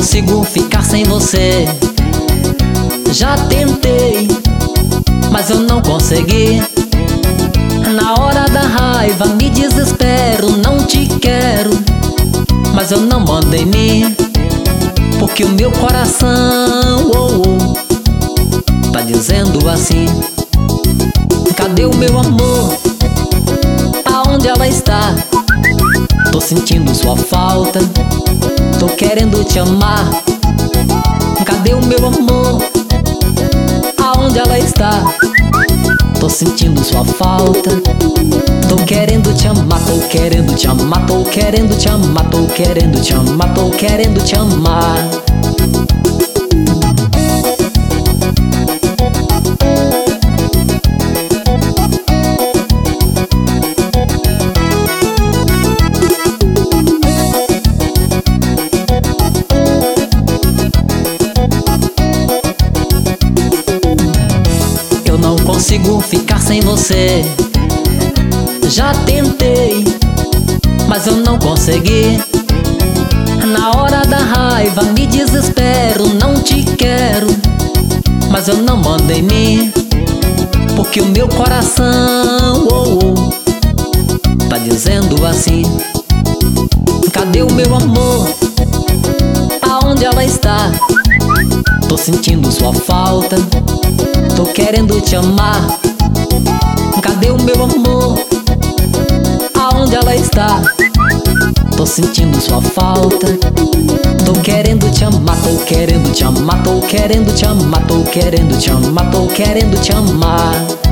consigo ficar sem você. Já tentei, mas eu não consegui. Na hora da raiva me desespero, não te quero, mas eu não mando em mim, porque o meu coração tá dizendo assim: cadê o meu amor? Aonde ela está? Tô sentindo sua falta, tô querendo te amar. Cadê o meu amor? Aonde ela está? Tô sentindo sua falta, tô querendo te amar, tô querendo te amar, tô querendo te amar, tô querendo te amar, tô querendo te amar. Não consigo ficar sem você. Já tentei, mas eu não consegui. Na hora da raiva me desespero, não te quero, mas eu não mando em mim, porque o meu coração tá dizendo assim: cadê o meu amor? Aonde ela está? Tô sentindo sua falta, tô querendo te amar. Cadê o meu amor? Aonde ela está? Tô sentindo sua falta, tô querendo te amar, tô querendo te amar, tô querendo te amar, tô querendo te amar, tô querendo te amar.